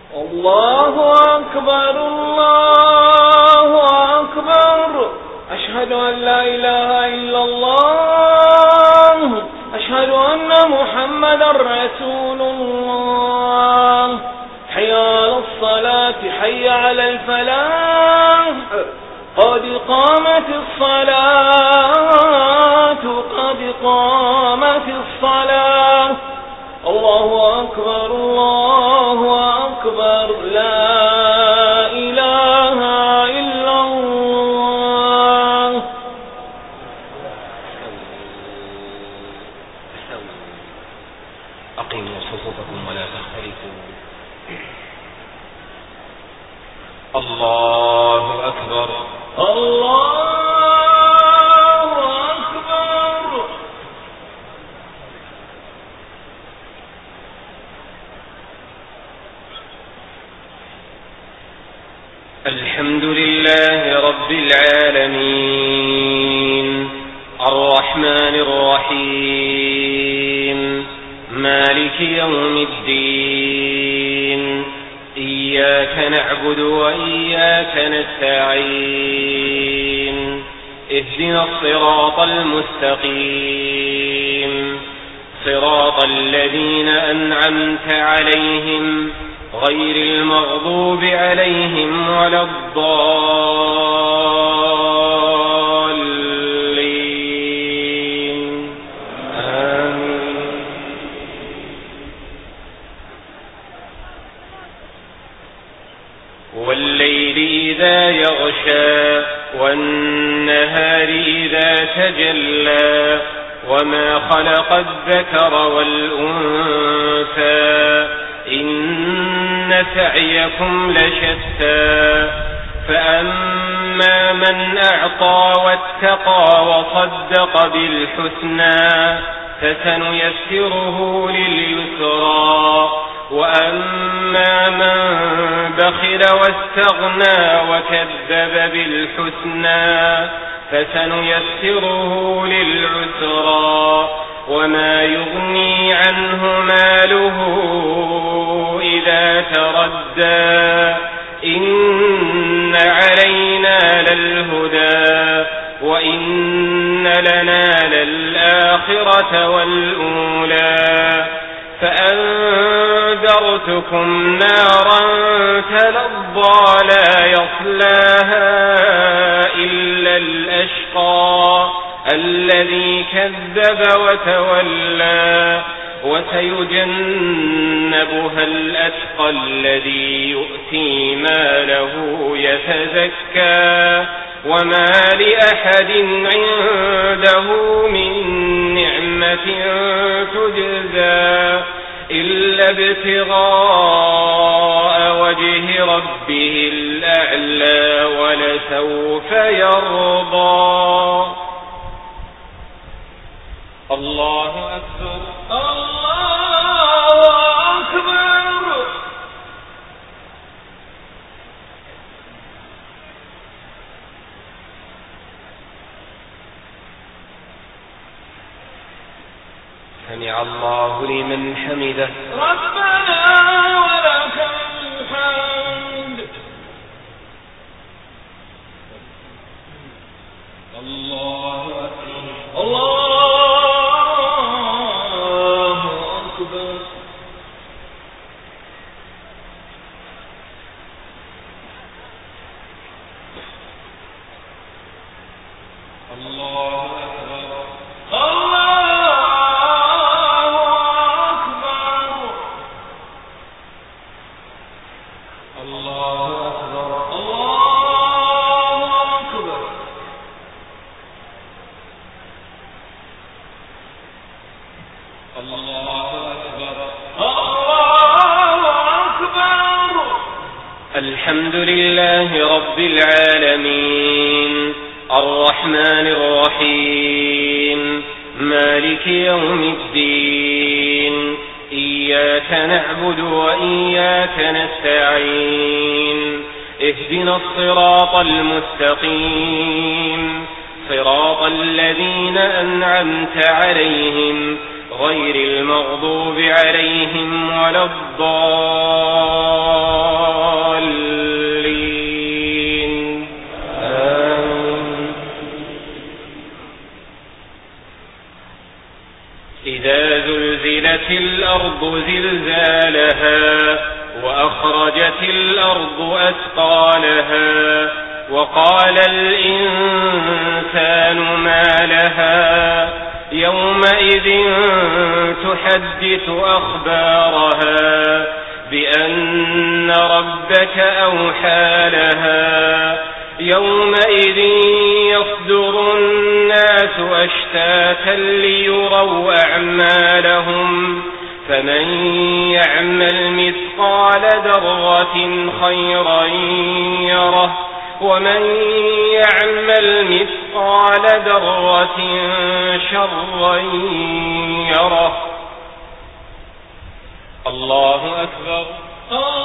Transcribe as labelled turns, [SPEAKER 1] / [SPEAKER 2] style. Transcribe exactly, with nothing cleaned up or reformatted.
[SPEAKER 1] الله أكبر الله أكبر. أشهد أن لا إله إلا الله. أشهد أن محمدا رسول الله. حي على الصلاة حي على الفلاح قد قامت الصلاة قد قامت الصلاة. الله أكبر الله أكبر. لا إله إلا الله.
[SPEAKER 2] أقيموا صفوفكم ولا تختلفوا. الله أكبر
[SPEAKER 1] الله أكبر.
[SPEAKER 2] الحمد لله رب العالمين الرحمن الرحيم مالك يوم الدين. إياك نعبد وإياك نستعين. اهدنا الصراط المستقيم صراط الذين أنعمت عليهم غير المغضوب عليهم ولا الضالين. آمين. والليل إذا يغشى والنهار إذا تجلى وما خلق الذكر والأنثى إن سعيكم لشتى. فأما من أعطى واتقى وصدق بالحسنى فسنيسره لليسرى. وأما من بخل واستغنى وكذب بالحسنى فسنيسره للعسرى. وما يغني عنه ماله إذا تردى. إن علينا للهدى وإن لنا للآخرة والأولى. فأنذرتكم نارا تلظى لا يصلاها إلا الأشقى الذي كذب وتولى. وسيجنبها الأتقى الذي يؤتي ماله يتزكى. وما لأحد عنده من نعمة تجزى إلا ابتغاء وجه ربه الأعلى ولسوف يرضى. الله أكبر
[SPEAKER 1] الله أكبر.
[SPEAKER 2] سمع الله لمن حمده.
[SPEAKER 1] ربنا ولك الحمد. الله أكبر الله أكبر. الله أكبر الله أكبر. الله أكبر الله أكبر. الله أكبر الله أكبر.
[SPEAKER 2] الحمد لله رب العالمين الرحمن الرحيم مالك يوم الدين. إياك نعبد وإياك نستعين. اهدنا الصراط المستقيم صراط الذين أنعمت عليهم غير المغضوب عليهم ولا الضالين. الأرض زلزالها وأخرجت الأرض أثقالها وقال الإنسان ما لها يومئذ تحدث أخبارها بأن ربك أوحى لها يومئذ يصدر الناس أشتاتا ليروا أعمالهم فمن يعمل مثقال ذرة خيرا يره ومن يعمل مثقال ذرة شرا يره. الله أكبر.